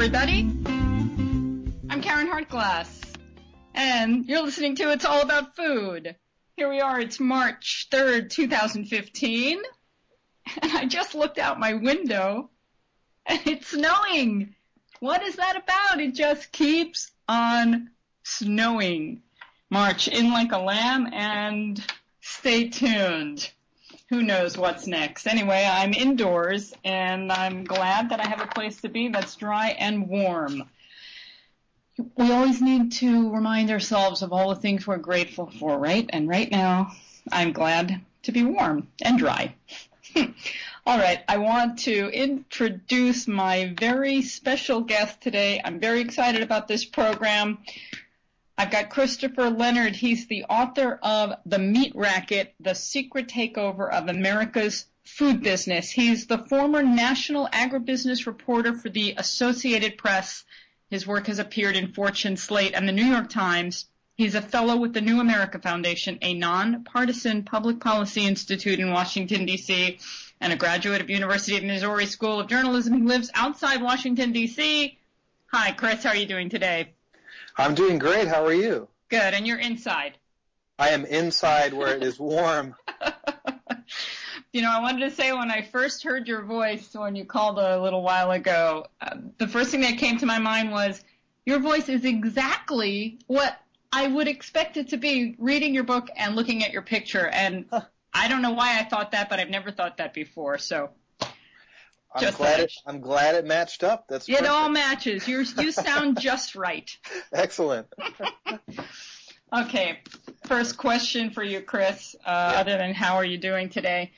everybody. I'm Karen Hartglass, and you're listening to It's All About Food. Here we are, it's March 3rd, 2015, and I just looked out my window, and it's snowing. What is that about? It just keeps on snowing. March in like a lamb, and stay tuned. Who knows what's next? Anyway, I'm indoors, and I'm glad that I have a place to be that's dry and warm. We always need to remind ourselves of all the things we're grateful for, right? And right now, I'm glad to be warm and dry. All right, I want to introduce my very special guest today. I'm very excited about this program. I've got Christopher Leonard. He's the author of The Meat Racket, The Secret Takeover of America's Food Business. He's the former national agribusiness reporter for the Associated Press. His work has appeared in Fortune, Slate, and the New York Times. He's a fellow with the New America Foundation, a nonpartisan public policy institute in Washington, D.C., and a graduate of University of Missouri School of Journalism. He lives outside Washington, D.C. Hi, Chris. How are you doing today? I'm doing great. How are you? Good. And you're inside? I am inside where it is warm. You know, I wanted to say when I first heard your voice when you called a little while ago, the first thing that came to my mind was your voice is exactly what I would expect it to be reading your book and looking at your picture. And I don't know why I thought that, but I've never thought that before. So I'm glad it matched up. That's perfect. It all matches. You sound just right. Excellent. Okay. First question for you, Chris, other than how are you doing today?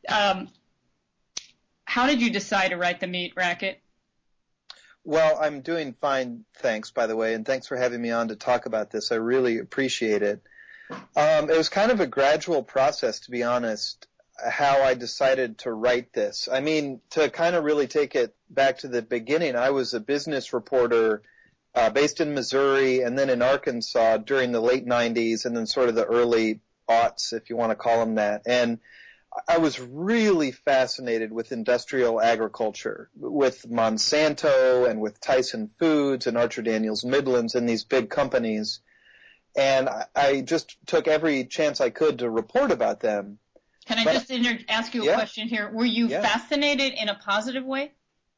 How did you decide to write The Meat Racket? Well, I'm doing fine, thanks, by the way, and thanks for having me on to talk about this. I really appreciate it. It was kind of a gradual process, to be honest, how I decided to write this. I mean, to kind of really take it back to the beginning, I was a business reporter based in Missouri and then in Arkansas during the late 90s and then sort of the early aughts, if you want to call them that. And I was really fascinated with industrial agriculture, with Monsanto and with Tyson Foods and Archer Daniels Midlands and these big companies. And I just took every chance I could to report about them. Can I just ask you a question here? Were you fascinated in a positive way?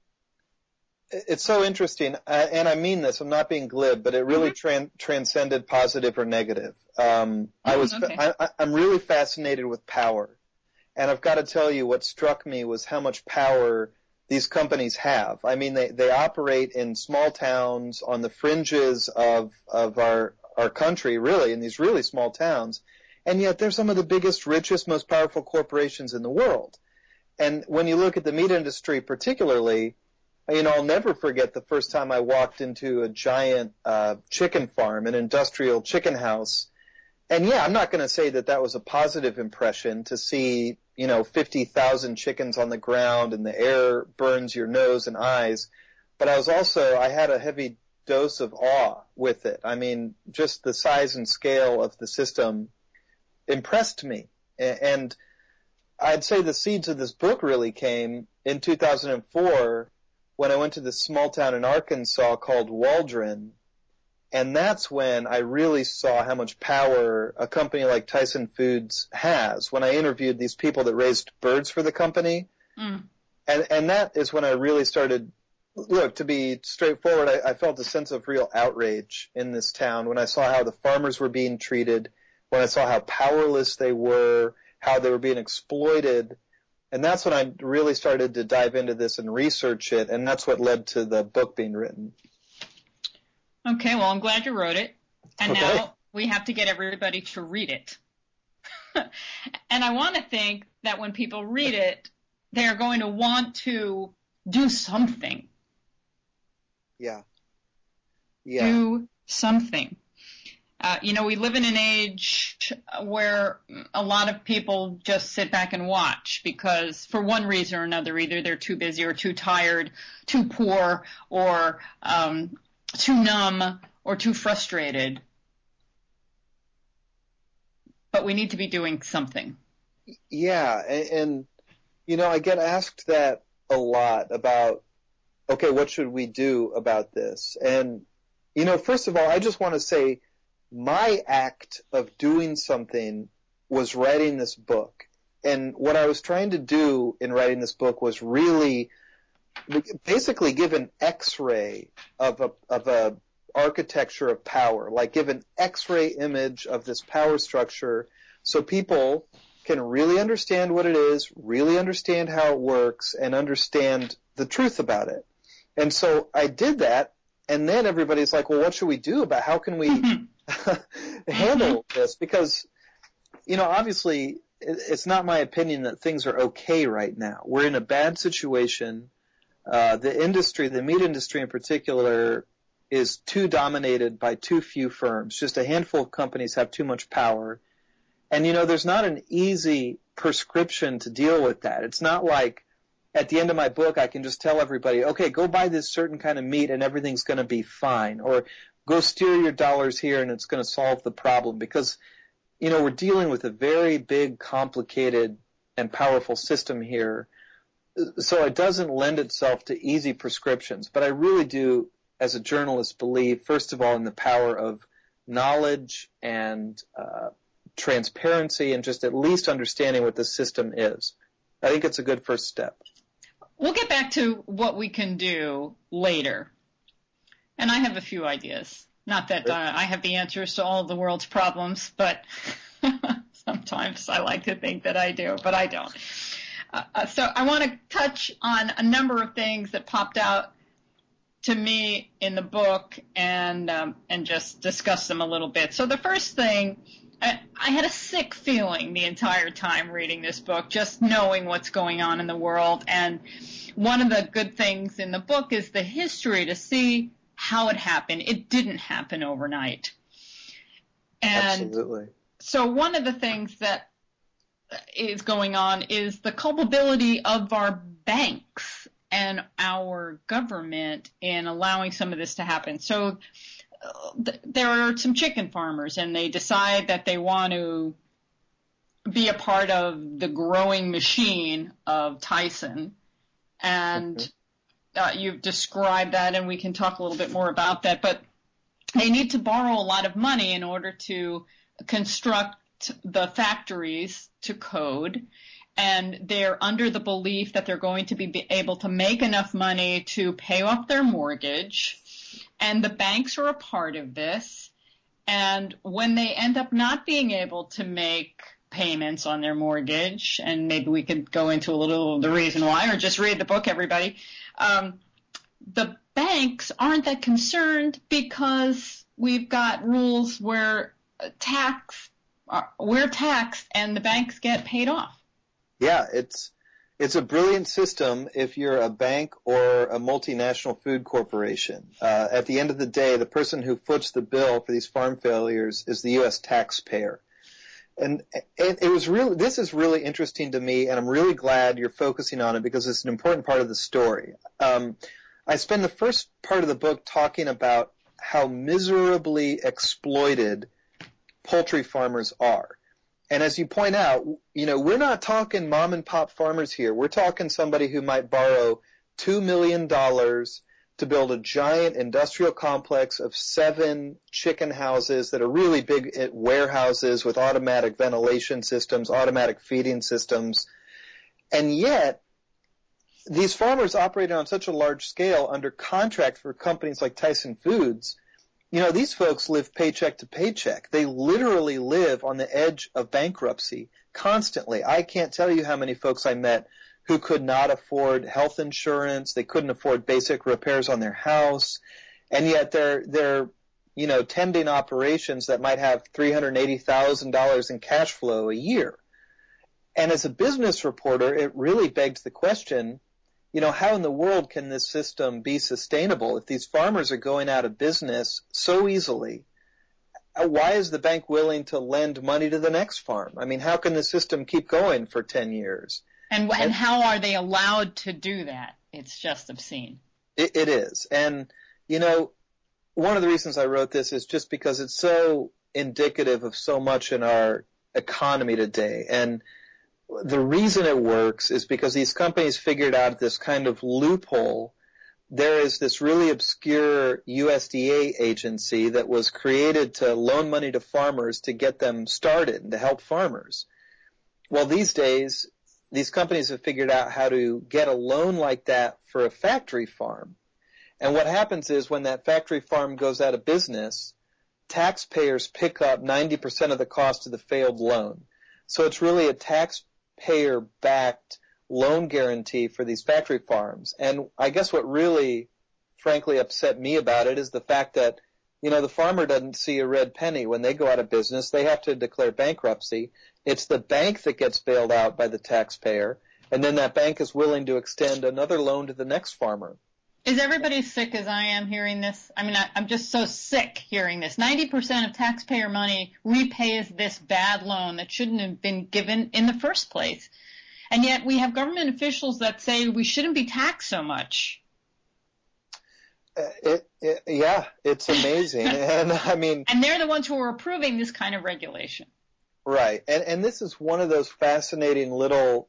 It's so interesting, and I mean this. I'm not being glib, but it really transcended positive or negative. I'm really fascinated with power, and I've got to tell you, what struck me was how much power these companies have. I mean, they operate in small towns on the fringes of our country, really, in these really small towns. And yet they're some of the biggest, richest, most powerful corporations in the world. And when you look at the meat industry particularly, you know, I'll never forget the first time I walked into a giant chicken farm, an industrial chicken house. And yeah, I'm not going to say that that was a positive impression to see, you know, 50,000 chickens on the ground and the air burns your nose and eyes. But I had a heavy dose of awe with it. I mean, just the size and scale of the system impressed me. And I'd say the seeds of this book really came in 2004 when I went to this small town in Arkansas called Waldron. And that's when I really saw how much power a company like Tyson Foods has. When I interviewed these people that raised birds for the company. And that is when I really started, look, to be straightforward, I felt a sense of real outrage in this town when I saw how the farmers were being treated, when I saw how powerless they were, how they were being exploited. And that's when I really started to dive into this and research it, and that's what led to the book being written. Okay, well, I'm glad you wrote it. And now we have to get everybody to read it. And I want to think that when people read it, they're going to want to do something. Yeah. Do something. You know, we live in an age where a lot of people just sit back and watch because for one reason or another, either they're too busy or too tired, too poor, or too numb, or too frustrated. But we need to be doing something. Yeah, and you know, I get asked that a lot about okay, what should we do about this? And, first of all, I just want to say my act of doing something was writing this book. And what I was trying to do in writing this book was really basically give an X-ray of a architecture of power, like give an X-ray image of this power structure so people can really understand what it is, really understand how it works, and understand the truth about it. And so I did that, and then everybody's like, well, what should we do about how can we handle this? Because, obviously it's not my opinion that things are okay right now. We're in a bad situation. The meat industry in particular, is too dominated by too few firms. Just a handful of companies have too much power. And, there's not an easy prescription to deal with that. It's not like at the end of my book I can just tell everybody, okay, go buy this certain kind of meat and everything's going to be fine. Or go steer your dollars here and it's going to solve the problem. Because, we're dealing with a very big, complicated, and powerful system here. So it doesn't lend itself to easy prescriptions. But I really do, as a journalist, believe, first of all, in the power of knowledge and transparency and just at least understanding what the system is. I think it's a good first step. We'll get back to what we can do later. And I have a few ideas. Not that I have the answers to all of the world's problems, but sometimes I like to think that I do, but I don't. So I want to touch on a number of things that popped out to me in the book and just discuss them a little bit. So the first thing, I had a sick feeling the entire time reading this book, just knowing what's going on in the world. And one of the good things in the book is the history to see how it happened. It didn't happen overnight. And absolutely. So one of the things that is going on is the culpability of our banks and our government in allowing some of this to happen. So there are some chicken farmers, and they decide that they want to be a part of the growing machine of Tyson. And you've described that, and we can talk a little bit more about that. But they need to borrow a lot of money in order to construct the factories to code, and they're under the belief that they're going to be able to make enough money to pay off their mortgage, and the banks are a part of this. And when they end up not being able to make payments on their mortgage, and maybe we could go into a little of the reason why, or just read the book, everybody, the banks aren't that concerned because we've got rules where we're taxed and the banks get paid off. Yeah, it's a brilliant system if you're a bank or a multinational food corporation. At the end of the day, the person who foots the bill for these farm failures is the U.S. taxpayer. And this is really interesting to me, and I'm really glad you're focusing on it because it's an important part of the story. I spend the first part of the book talking about how miserably exploited poultry farmers are. And as you point out, we're not talking mom and pop farmers here. We're talking somebody who might borrow $2 million to build a giant industrial complex of 7 chicken houses that are really big warehouses with automatic ventilation systems, automatic feeding systems. And yet, these farmers operating on such a large scale under contract for companies like Tyson Foods, these folks live paycheck to paycheck. They literally live on the edge of bankruptcy constantly. I can't tell you how many folks I met who could not afford health insurance. They couldn't afford basic repairs on their house. And yet they're tending operations that might have $380,000 in cash flow a year. And as a business reporter, it really begs the question, how in the world can this system be sustainable? If these farmers are going out of business so easily, why is the bank willing to lend money to the next farm? I mean, how can the system keep going for 10 years? And how are they allowed to do that? It's just obscene. It is. And, one of the reasons I wrote this is just because it's so indicative of so much in our economy today. And the reason it works is because these companies figured out this kind of loophole there is this really obscure USDA agency that was created to loan money to farmers to get them started and to help farmers. Well, these days, these companies have figured out how to get a loan like that for a factory farm. And what happens is when that factory farm goes out of business, taxpayers pick up 90% of the cost of the failed loan. So it's really a taxpayer-backed loan guarantee for these factory farms. And I guess what really, frankly, upset me about it is the fact that, the farmer doesn't see a red penny. When they go out of business, they have to declare bankruptcy. It's the bank that gets bailed out by the taxpayer, and then that bank is willing to extend another loan to the next farmer. Is everybody as sick as I am hearing this? I mean, I'm just so sick hearing this. 90% of taxpayer money repays this bad loan that shouldn't have been given in the first place. And yet we have government officials that say we shouldn't be taxed so much. Yeah, it's amazing. And they're the ones who are approving this kind of regulation. Right. And this is one of those fascinating little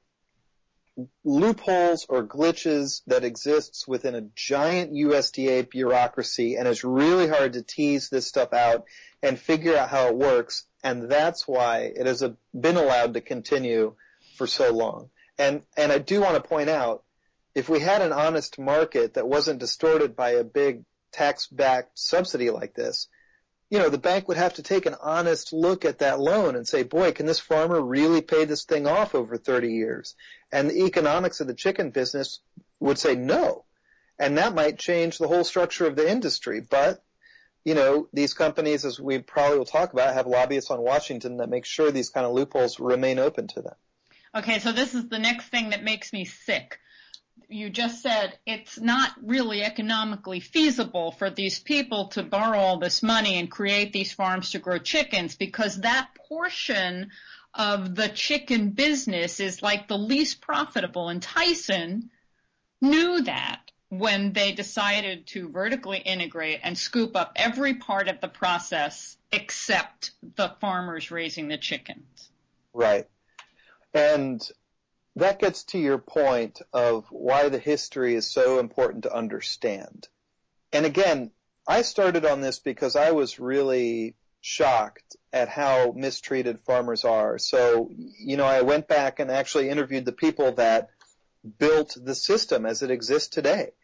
loopholes or glitches that exists within a giant USDA bureaucracy, and it's really hard to tease this stuff out and figure out how it works, and that's why it has been allowed to continue for so long. And I do want to point out, if we had an honest market that wasn't distorted by a big tax-backed subsidy like this, the bank would have to take an honest look at that loan and say, boy, can this farmer really pay this thing off over 30 years? And the economics of the chicken business would say no. And that might change the whole structure of the industry. But, these companies, as we probably will talk about, have lobbyists on Washington that make sure these kind of loopholes remain open to them. Okay, so this is the next thing that makes me sick. You just said it's not really economically feasible for these people to borrow all this money and create these farms to grow chickens because that portion of the chicken business is like the least profitable. And Tyson knew that when they decided to vertically integrate and scoop up every part of the process except the farmers raising the chickens. Right. And that gets to your point of why the history is so important to understand. And again, I started on this because I was really shocked at how mistreated farmers are. So, I went back and actually interviewed the people that built the system as it exists today.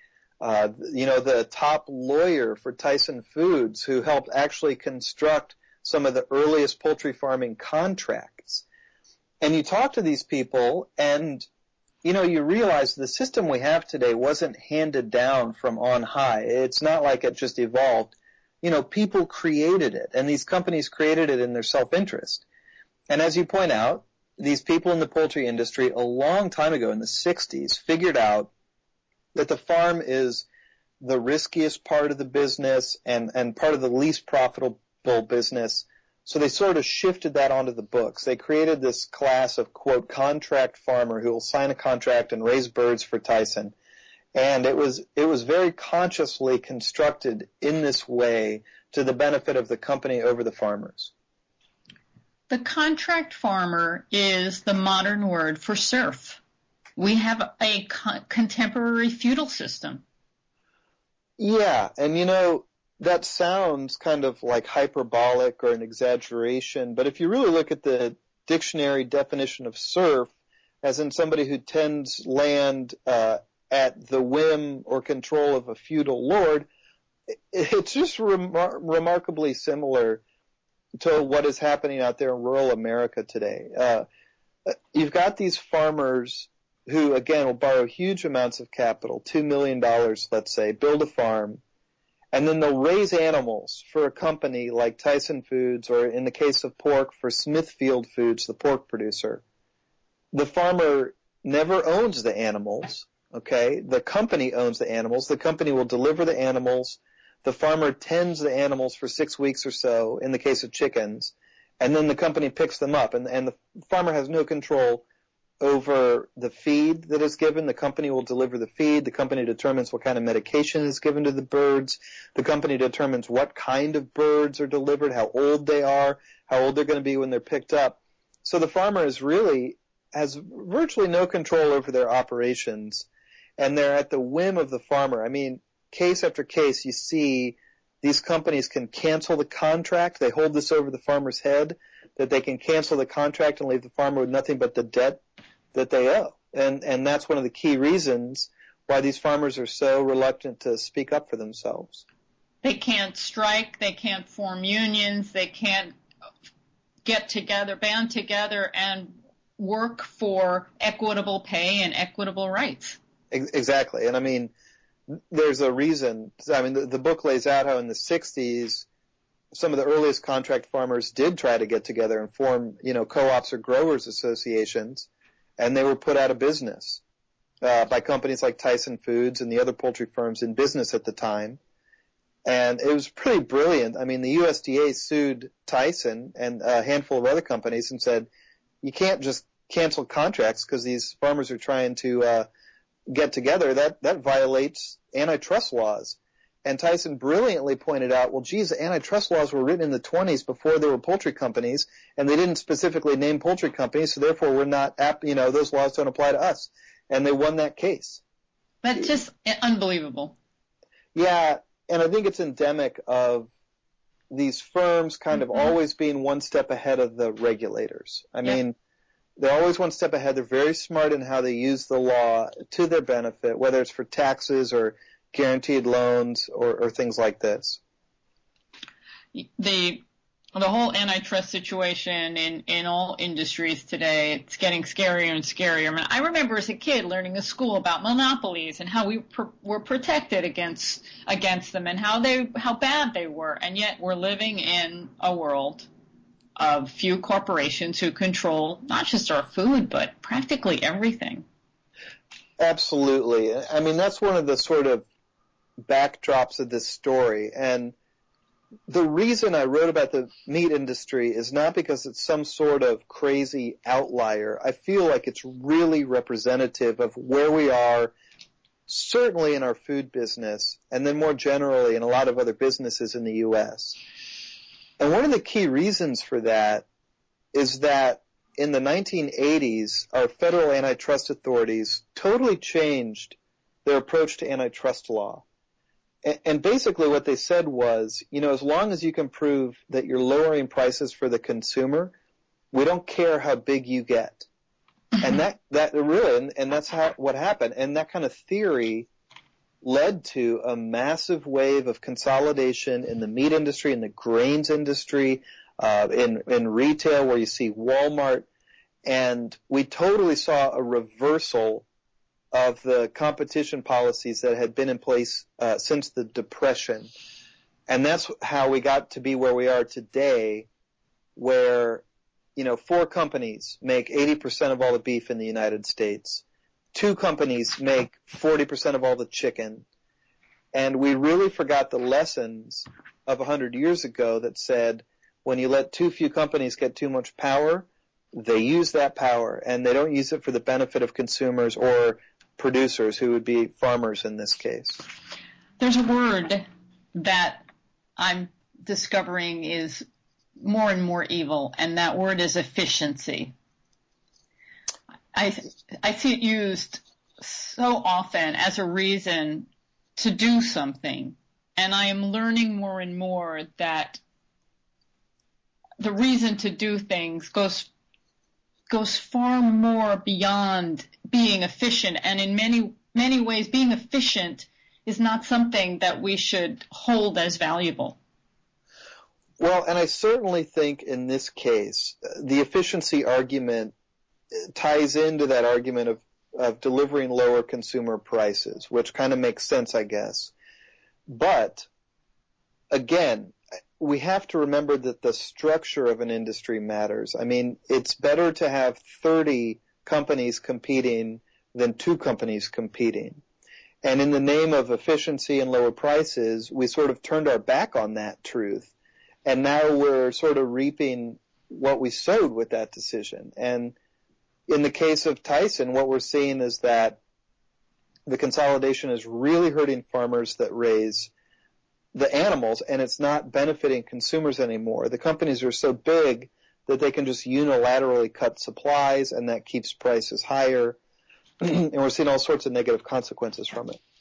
The top lawyer for Tyson Foods who helped actually construct some of the earliest poultry farming contracts. And you talk to these people and, you realize the system we have today wasn't handed down from on high. It's not like it just evolved. People created it, and these companies created it in their self-interest. And as you point out, these people in the poultry industry a long time ago in the 60s figured out that the farm is the riskiest part of the business and part of the least profitable business. So they sort of shifted that onto the books. They created this class of, quote, contract farmer who will sign a contract and raise birds for Tyson. And it was very consciously constructed in this way to the benefit of the company over the farmers. The contract farmer is the modern word for serf. We have a contemporary feudal system. Yeah, and that sounds kind of like hyperbolic or an exaggeration, but if you really look at the dictionary definition of serf, as in somebody who tends land at the whim or control of a feudal lord, it's just remarkably similar to what is happening out there in rural America today. You've got these farmers who, again, will borrow huge amounts of capital, $2 million, let's say, build a farm, and then they'll raise animals for a company like Tyson Foods, or in the case of pork, for Smithfield Foods, the pork producer. The farmer never owns the animals, okay? The company owns the animals. The company will deliver the animals. The farmer tends the animals for 6 weeks or so, in the case of chickens, and then the company picks them up. And the farmer has no control over the feed that is given. The company will deliver the feed. The company determines what kind of medication is given to the birds. The company determines what kind of birds are delivered, how old they are, how old they're going to be when they're picked up. So the farmer has virtually no control over their operations, and they're at the whim of the farmer. I mean, case after case, you see these companies can cancel the contract. They hold this over the farmer's head, that they can cancel the contract and leave the farmer with nothing but the debt that they owe. And that's one of the key reasons why these farmers are so reluctant to speak up for themselves. They can't strike, they can't form unions, they can't get together, band together and work for equitable pay and equitable rights. Exactly. And I mean, there's a reason. I mean, the book lays out how in the 60s, some of the earliest contract farmers did try to get together and form, co-ops or growers associations, and they were put out of business by companies like Tyson Foods and the other poultry firms in business at the time. And it was pretty brilliant. I mean, the USDA sued Tyson and a handful of other companies and said, you can't just cancel contracts because these farmers are trying to get together. That violates antitrust laws. And Tyson brilliantly pointed out, well, geez, the antitrust laws were written in the 20s before there were poultry companies, and they didn't specifically name poultry companies, so therefore we're not those laws don't apply to us. And they won that case. That's just unbelievable. Yeah, and I think it's endemic of these firms kind of always being one step ahead of the regulators. I mean, they're always one step ahead. They're very smart in how they use the law to their benefit, whether it's for taxes or guaranteed loans or things like this. The whole antitrust situation in all industries today, it's getting scarier and scarier. I mean, I remember as a kid learning in school about monopolies and how we were protected against them and how bad they were. And yet we're living in a world of few corporations who control not just our food, but practically everything. Absolutely. I mean, that's one of the sort of backdrops of this story. And the reason I wrote about the meat industry is not because it's some sort of crazy outlier. I feel like it's really representative of where we are, certainly in our food business, and then more generally in a lot of other businesses in the U.S. And one of the key reasons for that is that in the 1980s, our federal antitrust authorities totally changed their approach to antitrust law. And basically what they said was, as long as you can prove that you're lowering prices for the consumer, we don't care how big you get. And that really, and that's what happened. And that kind of theory led to a massive wave of consolidation in the meat industry, in the grains industry, in retail where you see Walmart. And we totally saw a reversal of the competition policies that had been in place since the Depression. And that's how we got to be where we are today, where, 4 companies make 80% of all the beef in the United States. 2 companies make 40% of all the chicken. And we really forgot the lessons of 100 years ago that said when you let too few companies get too much power, they use that power, and they don't use it for the benefit of consumers or producers, who would be farmers in this case. There's a word that I'm discovering is more and more evil, and that word is efficiency. I see it used so often as a reason to do something, and I am learning more and more that the reason to do things goes far more beyond being efficient, and in many ways being efficient is not something that we should hold as valuable. Well, and I certainly think in this case the efficiency argument ties into that argument of delivering lower consumer prices, which kind of makes sense, I guess. But again, we have to remember that the structure of an industry matters. I mean, it's better to have 30 companies competing than 2 companies competing. And in the name of efficiency and lower prices, we sort of turned our back on that truth. And now we're sort of reaping what we sowed with that decision. And in the case of Tyson, what we're seeing is that the consolidation is really hurting farmers that raise the animals, and it's not benefiting consumers anymore. The companies are so big that they can just unilaterally cut supplies, and that keeps prices higher. And we're seeing all sorts of negative consequences from it.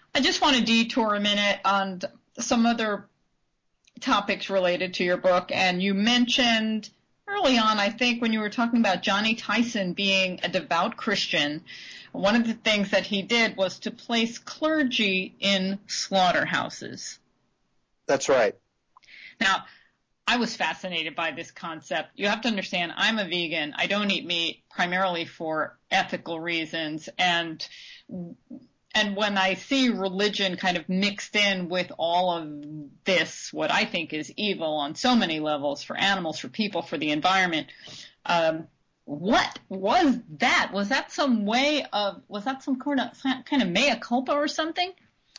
I just want to detour a minute on some other topics related to your book. And you mentioned early on, I think, when you were talking about Johnny Tyson being a devout Christian, one of the things that he did was to place clergy in slaughterhouses. That's right. Now, I was fascinated by this concept. You have to understand, I'm a vegan. I don't eat meat primarily for ethical reasons. And when I see religion kind of mixed in with all of this, what I think is evil on so many levels for animals, for people, for the environment, what was that? Was that some kind of mea culpa or something?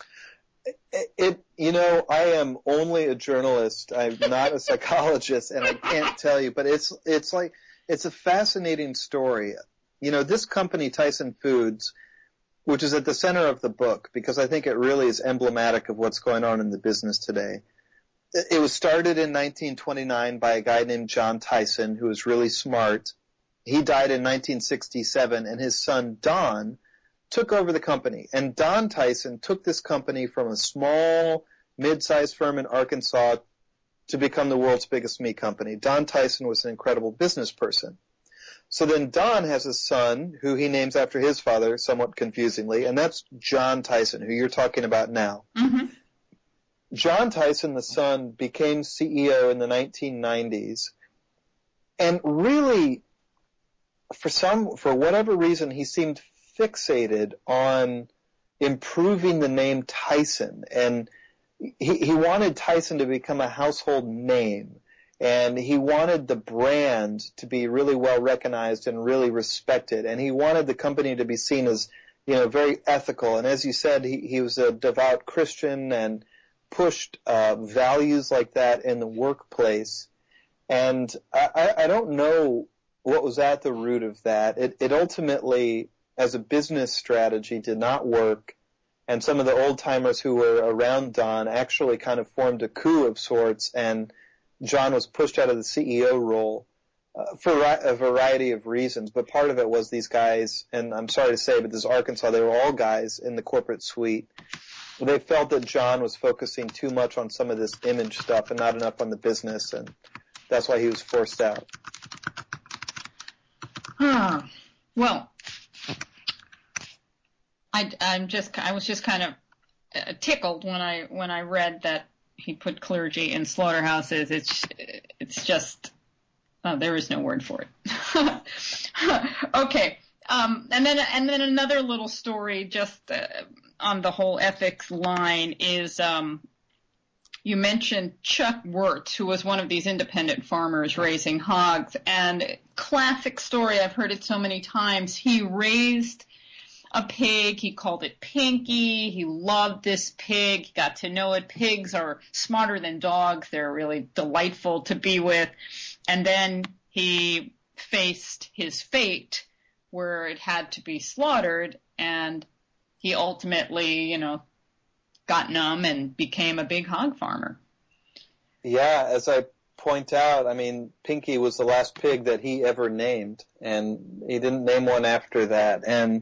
I am only a journalist. I'm not a psychologist, and I can't tell you, but it's a fascinating story. This company, Tyson Foods, which is at the center of the book, because I think it really is emblematic of what's going on in the business today. It was started in 1929 by a guy named John Tyson, who was really smart. He died in 1967, and his son, Don, took over the company. And Don Tyson took this company from a small, mid-sized firm in Arkansas to become the world's biggest meat company. Don Tyson was an incredible business person. So then Don has a son who he names after his father, somewhat confusingly, and that's John Tyson, who you're talking about now. Mm-hmm. John Tyson, the son, became CEO in the 1990s, and really, for whatever reason, he seemed fixated on improving the name Tyson, and he wanted Tyson to become a household name. And he wanted the brand to be really well recognized and really respected. And he wanted the company to be seen as, very ethical. And as you said, he was a devout Christian and pushed values like that in the workplace. And I don't know what was at the root of that. It ultimately, as a business strategy, did not work. And some of the old-timers who were around Don actually kind of formed a coup of sorts, and John was pushed out of the CEO role for a variety of reasons, but part of it was these guys, and I'm sorry to say, but this is Arkansas, they were all guys in the corporate suite. They felt that John was focusing too much on some of this image stuff and not enough on the business, and that's why he was forced out. Well, I was just kind of tickled when I read that he put clergy in slaughterhouses. It's just, there is no word for it. Okay. And then another little story just on the whole ethics line is, you mentioned Chuck Wirtz, who was one of these independent farmers raising hogs, and classic story. I've heard it so many times. He raised a pig. He called it Pinky. He loved this pig. He got to know it. Pigs are smarter than dogs. They're really delightful to be with. And then he faced his fate where it had to be slaughtered, and he ultimately, got numb and became a big hog farmer. Yeah, as I point out, Pinky was the last pig that he ever named, and he didn't name one after that. And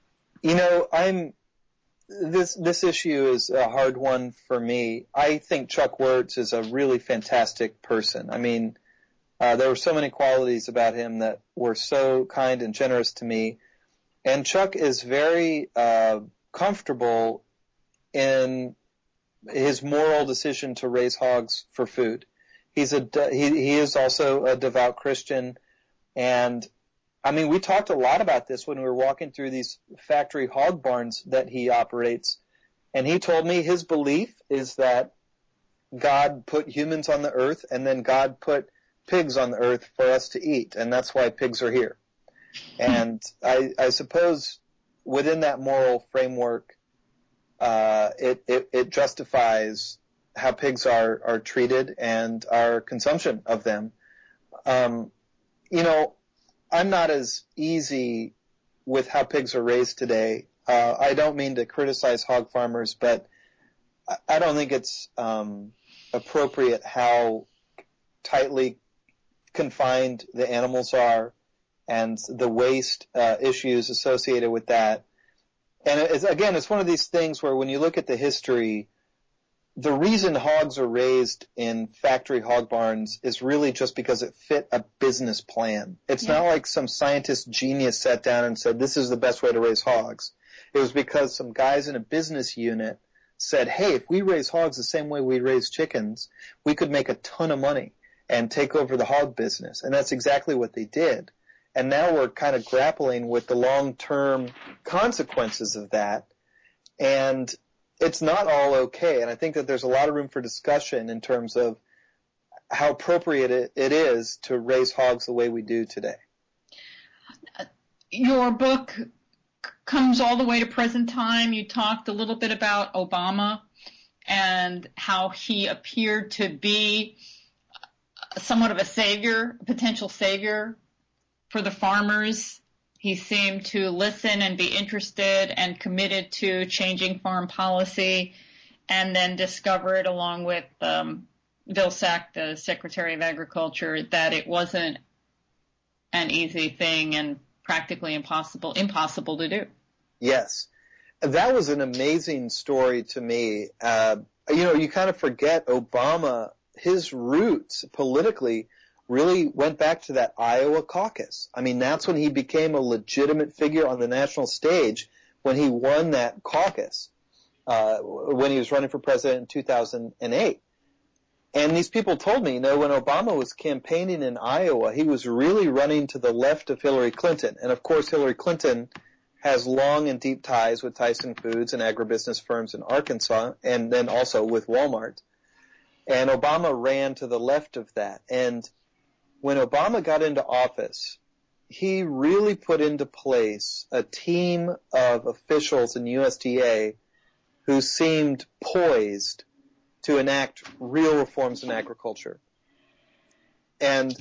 this issue is a hard one for me. I think Chuck Wirtz is a really fantastic person. There were so many qualities about him that were so kind and generous to me. And Chuck is very comfortable in his moral decision to raise hogs for food. He is also a devout Christian, and we talked a lot about this when we were walking through these factory hog barns that he operates, and he told me his belief is that God put humans on the earth, and then God put pigs on the earth for us to eat, and that's why pigs are here. And I suppose within that moral framework, it justifies how pigs are treated and our consumption of them. I'm not as easy with how pigs are raised today. I don't mean to criticize hog farmers, but I don't think it's appropriate how tightly confined the animals are and the waste issues associated with that. And it's one of these things where when you look at the history, the reason hogs are raised in factory hog barns is really just because it fit a business plan. It's not like some scientist genius sat down and said, this is the best way to raise hogs. It was because some guys in a business unit said, hey, if we raise hogs the same way we raise chickens, we could make a ton of money and take over the hog business. And that's exactly what they did. And now we're kind of grappling with the long-term consequences of that. And it's not all okay. And I think that there's a lot of room for discussion in terms of how appropriate it is to raise hogs the way we do today. Your book comes all the way to present time. You talked a little bit about Obama and how he appeared to be somewhat of a savior, a potential savior for the farmers. He seemed to listen and be interested and committed to changing farm policy, and then discovered, along with Vilsack, the Secretary of Agriculture, that it wasn't an easy thing and practically impossible to do. Yes. That was an amazing story to me. You kind of forget Obama, his roots politically really went back to that Iowa caucus. I mean, that's when he became a legitimate figure on the national stage, when he won that caucus, when he was running for president in 2008. And these people told me, when Obama was campaigning in Iowa, he was really running to the left of Hillary Clinton. And of course, Hillary Clinton has long and deep ties with Tyson Foods and agribusiness firms in Arkansas, and then also with Walmart. And Obama ran to the left of that. And when Obama got into office, he really put into place a team of officials in USDA who seemed poised to enact real reforms in agriculture. And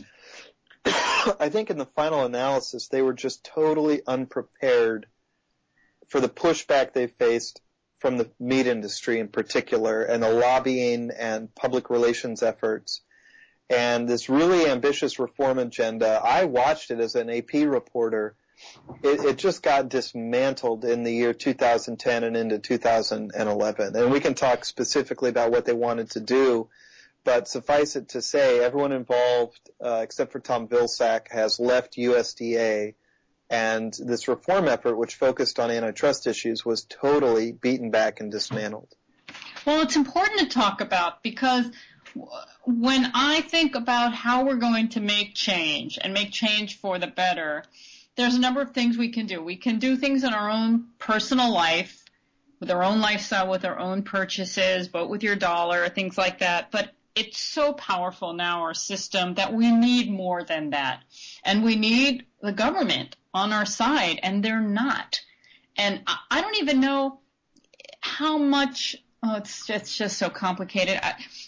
I think in the final analysis, they were just totally unprepared for the pushback they faced from the meat industry in particular, and the lobbying and public relations efforts, and this really ambitious reform agenda. I watched it as an AP reporter. It just got dismantled in the year 2010 and into 2011. And we can talk specifically about what they wanted to do, but suffice it to say, everyone involved, except for Tom Vilsack, has left USDA, and this reform effort, which focused on antitrust issues, was totally beaten back and dismantled. Well, it's important to talk about, because when I think about how we're going to make change, and make change for the better, there's a number of things we can do. We can do things in our own personal life, with our own lifestyle, with our own purchases, vote with your dollar, things like that. But it's so powerful now, our system, that we need more than that. And we need the government on our side, and they're not. And I don't even know how much. Oh, it's just so complicated.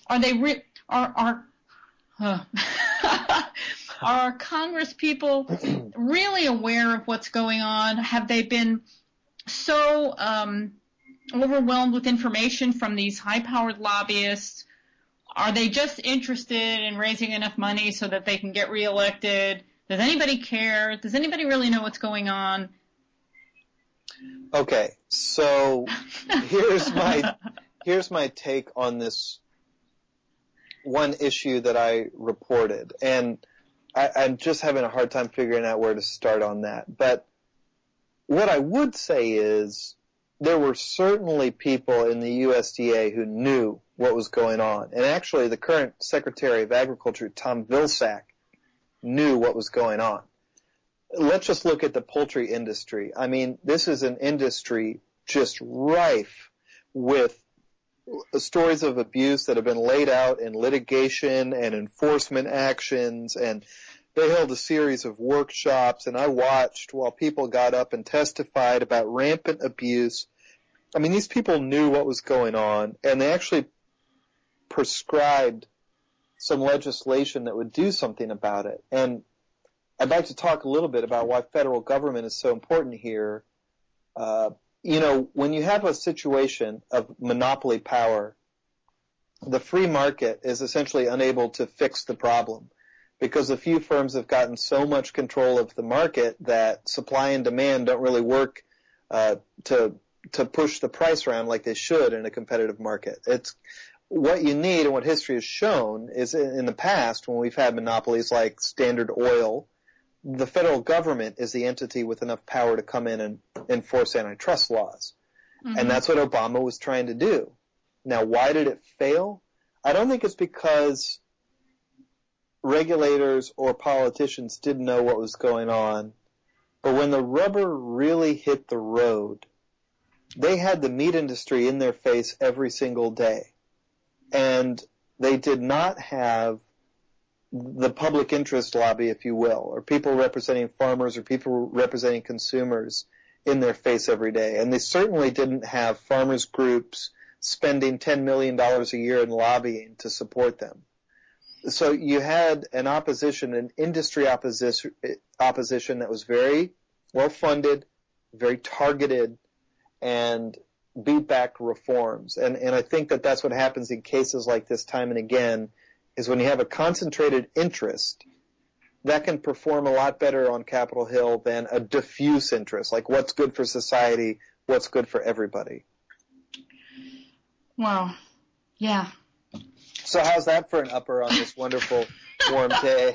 Are Congress people really aware of what's going on? Have they been so overwhelmed with information from these high-powered lobbyists? Are they just interested in raising enough money so that they can get reelected? Does anybody care? Does anybody really know what's going on? Okay, so here's my take on this one issue that I reported, and I'm just having a hard time figuring out where to start on that. But what I would say is there were certainly people in the USDA who knew what was going on. And actually, the current Secretary of Agriculture, Tom Vilsack, knew what was going on. Let's just look at the poultry industry. I mean, this is an industry just rife with stories of abuse that have been laid out in litigation and enforcement actions, and they held a series of workshops, and I watched while people got up and testified about rampant abuse. I mean, these people knew what was going on, and they actually prescribed some legislation that would do something about it. And I'd like to talk a little bit about why federal government is so important here. When you have a situation of monopoly power, the free market is essentially unable to fix the problem, because a few firms have gotten so much control of the market that supply and demand don't really work to push the price around like they should in a competitive market. It's what you need, and what history has shown is in the past when we've had monopolies like Standard Oil, the federal government is the entity with enough power to come in and enforce antitrust laws. Mm-hmm. And that's what Obama was trying to do. Now, why did it fail? I don't think it's because regulators or politicians didn't know what was going on. But when the rubber really hit the road, they had the meat industry in their face every single day. And they did not have the public interest lobby, if you will, or people representing farmers or people representing consumers in their face every day. And they certainly didn't have farmers groups spending $10 million a year in lobbying to support them. So you had an opposition, an industry opposition that was very well funded, very targeted, and beat back reforms. And I think that that's what happens in cases like this time and again, is when you have a concentrated interest, that can perform a lot better on Capitol Hill than a diffuse interest, like what's good for society, what's good for everybody. Wow. Yeah. So how's that for an upper on this wonderful warm day?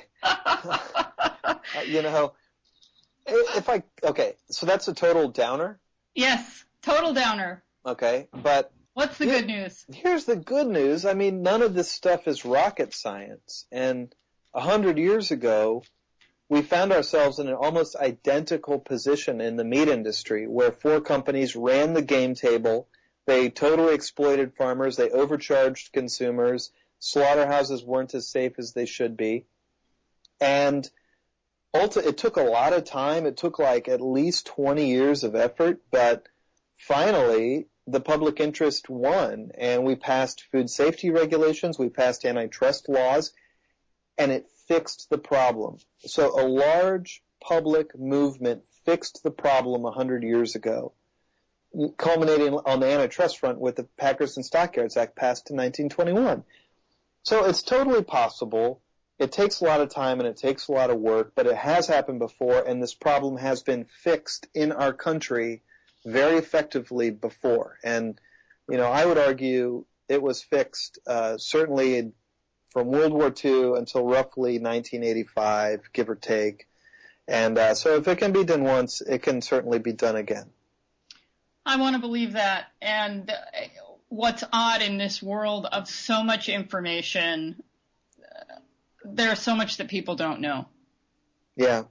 Okay, so that's a total downer? Yes, total downer. Okay, but what's the good news? Here's the good news. I mean, none of this stuff is rocket science. And 100 years ago, we found ourselves in an almost identical position in the meat industry where 4 companies ran the game table. They totally exploited farmers. They overcharged consumers. Slaughterhouses weren't as safe as they should be. And it took a lot of time. It took like at least 20 years of effort, but finally the public interest won, and we passed food safety regulations, we passed antitrust laws, and it fixed the problem. So a large public movement fixed the problem 100 years ago, culminating on the antitrust front with the Packers and Stockyards Act passed in 1921. So it's totally possible. It takes a lot of time and it takes a lot of work, but it has happened before, and this problem has been fixed in our country very effectively before. And, I would argue it was fixed certainly from World War II until roughly 1985, give or take. And so if it can be done once, it can certainly be done again. I want to believe that. And what's odd in this world of so much information, there's so much that people don't know. Yeah.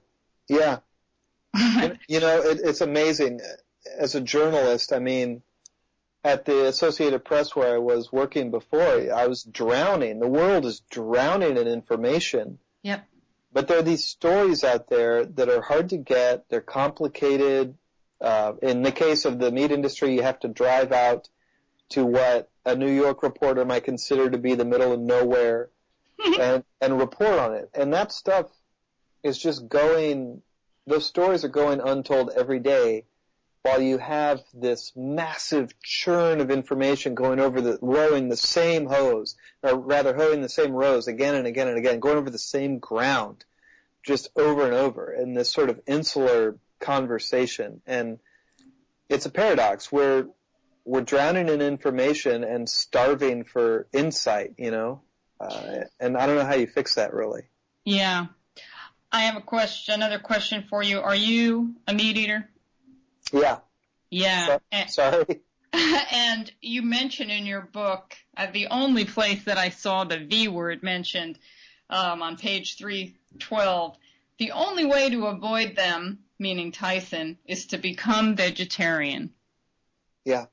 It's amazing. As a journalist, I mean, at the Associated Press where I was working before, I was drowning. The world is drowning in information. Yep. But there are these stories out there that are hard to get. They're complicated. In the case of the meat industry, you have to drive out to what a New York reporter might consider to be the middle of nowhere and report on it. And that stuff is just those stories are going untold every day, while you have this massive churn of information rowing the same hose, or rather hoeing the same rows again and again and again, going over the same ground just over and over in this sort of insular conversation. And it's a paradox. We're drowning in information and starving for insight, and I don't know how you fix that really. Yeah. I have another question for you. Are you a meat eater? Yeah. Yeah. Sorry. And you mention in your book, the only place that I saw the V word mentioned, on page 312, the only way to avoid them, meaning Tyson, is to become vegetarian. Yeah.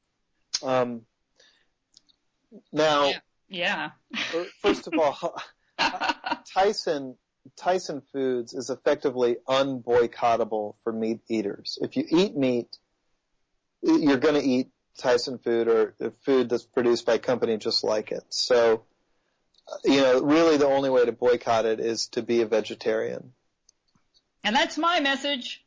Now. Yeah. First of all, Tyson Foods is effectively unboycottable for meat eaters. If you eat meat, you're going to eat Tyson food or food that's produced by a company just like it. So, really the only way to boycott it is to be a vegetarian. And that's my message.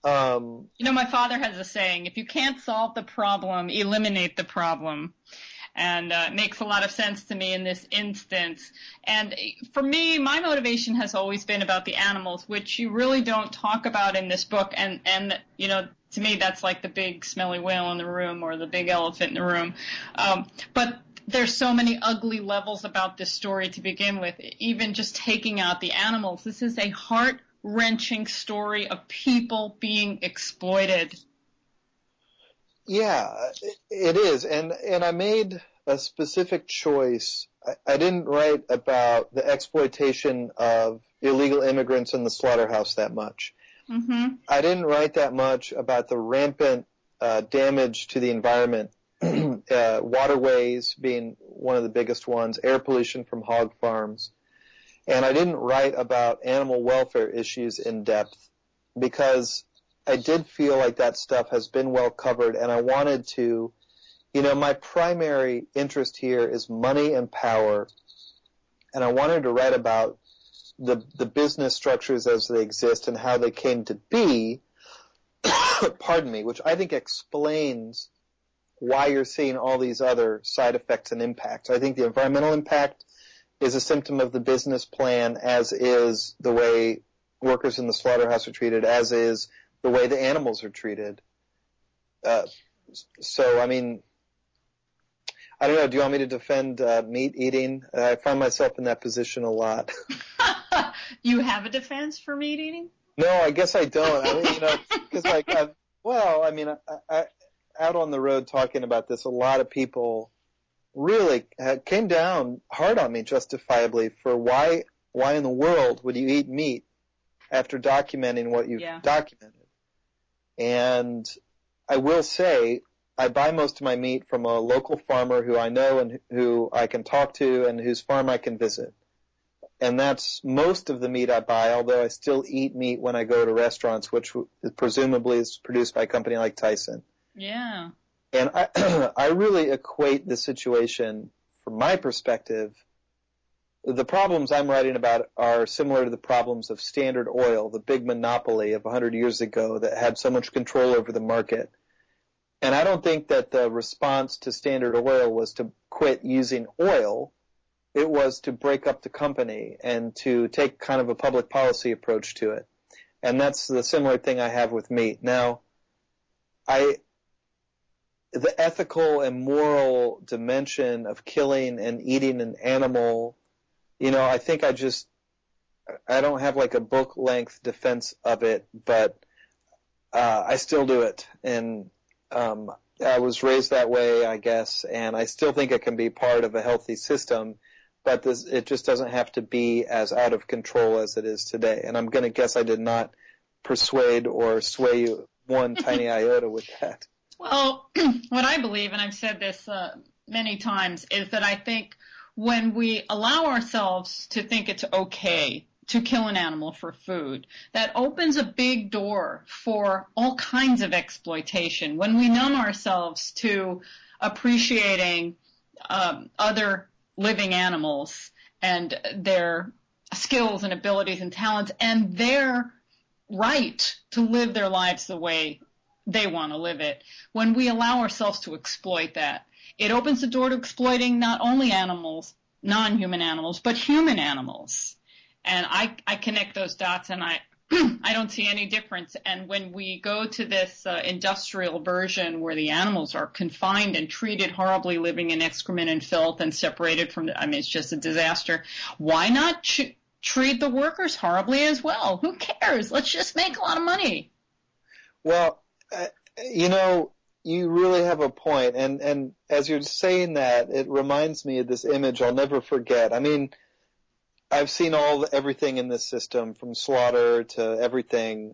My father has a saying, if you can't solve the problem, eliminate the problem. And it makes a lot of sense to me in this instance. And for me, my motivation has always been about the animals, which you really don't talk about in this book. And you know, to me, that's like the big smelly whale in the room or the big elephant in the room. But there's so many ugly levels about this story to begin with, even just taking out the animals. This is a heart-wrenching story of people being exploited. Yeah, it is. And I made a specific choice. I didn't write about the exploitation of illegal immigrants in the slaughterhouse that much. Mm-hmm. I didn't write that much about the rampant damage to the environment, waterways being one of the biggest ones, air pollution from hog farms. And I didn't write about animal welfare issues in depth because I did feel like that stuff has been well covered, and I wanted to, you know, my primary interest here is money and power, and I wanted to write about the business structures as they exist and how they came to be, pardon me, which I think explains why you're seeing all these other side effects and impacts. I think the environmental impact is a symptom of the business plan, as is the way workers in the slaughterhouse are treated, as is the way the animals are treated. So, I mean, I don't know. Do you want me to defend meat eating? I find myself in that position a lot. You have a defense for meat eating? No, I guess I don't. I mean, you know, because like, I out on the road talking about this, a lot of people really came down hard on me justifiably for why in the world would you eat meat after documenting what you've documented. And I will say, I buy most of my meat from a local farmer who I know and who I can talk to and whose farm I can visit. And that's most of the meat I buy, although I still eat meat when I go to restaurants, which presumably is produced by a company like Tyson. Yeah. And I really equate the situation, from my perspective, the problems I'm writing about are similar to the problems of Standard Oil, the big monopoly of 100 years ago that had so much control over the market. And I don't think that the response to Standard Oil was to quit using oil. It was to break up the company and to take kind of a public policy approach to it. And that's the similar thing I have with meat. Now, the ethical and moral dimension of killing and eating an animal, you know, I think I don't have like a book length defense of it, but I still do it. And I was raised that way, I guess, and I still think it can be part of a healthy system, but it just doesn't have to be as out of control as it is today. And I'm going to guess I did not persuade or sway you one tiny iota with that. Well, what I believe, and I've said this many times, is that I think when we allow ourselves to think it's okay to kill an animal for food, that opens a big door for all kinds of exploitation. When we numb ourselves to appreciating other living animals and their skills and abilities and talents and their right to live their lives the way they want to live it, when we allow ourselves to exploit that, it opens the door to exploiting not only animals, non-human animals, but human animals. And I connect those dots, and I don't see any difference. And when we go to this industrial version where the animals are confined and treated horribly, living in excrement and filth and separated from it's just a disaster. Why not treat the workers horribly as well? Who cares? Let's just make a lot of money. Well, you know, you really have a point. And as you're saying that, it reminds me of this image I'll never forget. I mean, I've seen everything in this system, from slaughter to everything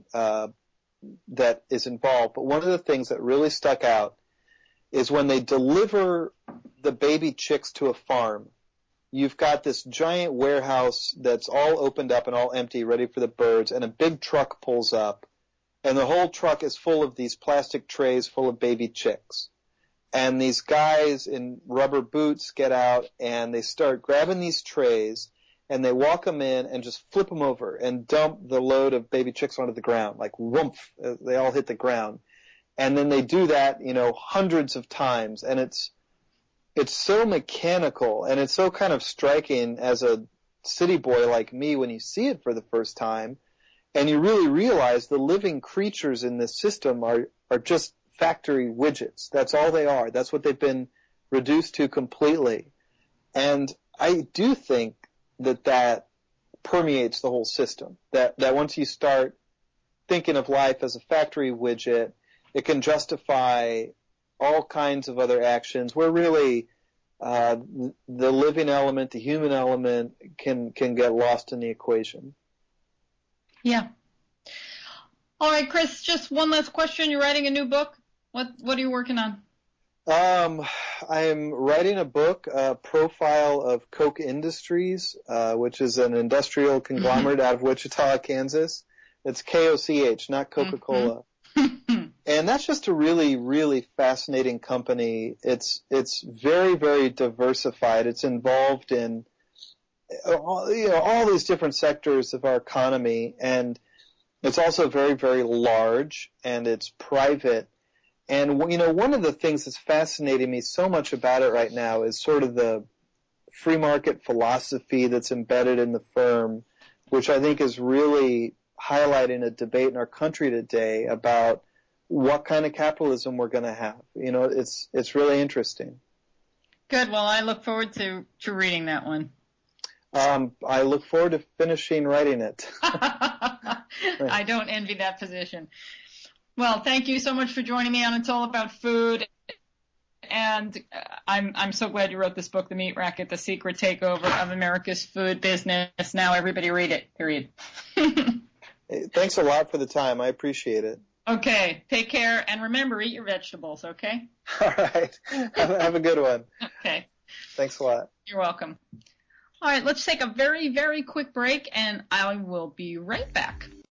that is involved. But one of the things that really stuck out is when they deliver the baby chicks to a farm. You've got this giant warehouse that's all opened up and all empty, ready for the birds, and a big truck pulls up, and the whole truck is full of these plastic trays full of baby chicks. And these guys in rubber boots get out, and they start grabbing these trays, and they walk them in and just flip them over and dump the load of baby chicks onto the ground, like whoomph, they all hit the ground. And then they do that, you know, hundreds of times, and it's it's so mechanical, and it's so kind of striking as a city boy like me when you see it for the first time, and you really realize the living creatures in this system are just factory widgets. That's all they are. That's what they've been reduced to completely. And I do think that permeates the whole system, that once you start thinking of life as a factory widget, it can justify all kinds of other actions where really the living element, the human element can get lost in the equation. Yeah. All right, Chris, just one last question. You're writing a new book. What are you working on? I'm writing a book, a profile of Koch Industries, which is an industrial conglomerate out of Wichita, Kansas. It's KOCH, not Coca-Cola. And that's just a really, really fascinating company. It's very, very diversified. It's involved in all these different sectors of our economy, and it's also very, very large, and it's private. And, one of the things that's fascinating me so much about it right now is sort of the free market philosophy that's embedded in the firm, which I think is really highlighting a debate in our country today about what kind of capitalism we're going to have. It's really interesting. Good. Well, I look forward to reading that one. I look forward to finishing writing it. I don't envy that position. Well, thank you so much for joining me on It's All About Food. And I'm so glad you wrote this book, The Meat Racket, The Secret Takeover of America's Food Business. Now everybody read it, period. Thanks a lot for the time. I appreciate it. Okay. Take care. And remember, eat your vegetables, okay? All right. Have a good one. Okay. Thanks a lot. You're welcome. All right. Let's take a very, very quick break, and I will be right back.